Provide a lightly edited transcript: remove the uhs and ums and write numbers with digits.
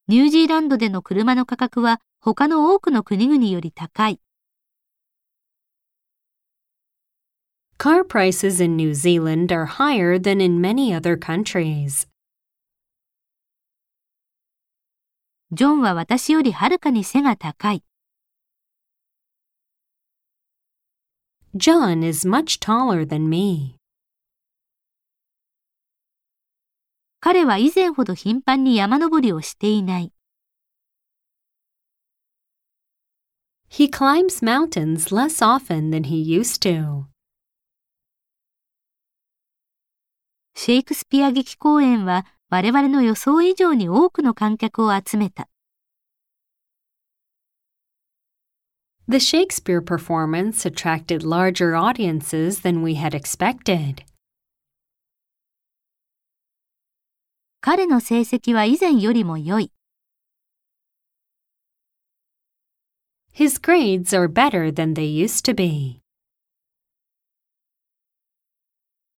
ニュージーランドでの車の価格は他の多くの国々より高い。 Car prices in New Zealand are higher than in many other countries. ジョンは私よりはるかに背が高い。 John is much taller than me. 彼は以前ほど頻繁に山登りをしていない。 He climbs mountains less often than he used to. シェイクスピア劇公演は我々の予想以上に多くの観客を集めた。 The Shakespeare performance attracted larger audiences than we had expected. 彼の成績は以前よりも良い。 His grades are better than they used to be.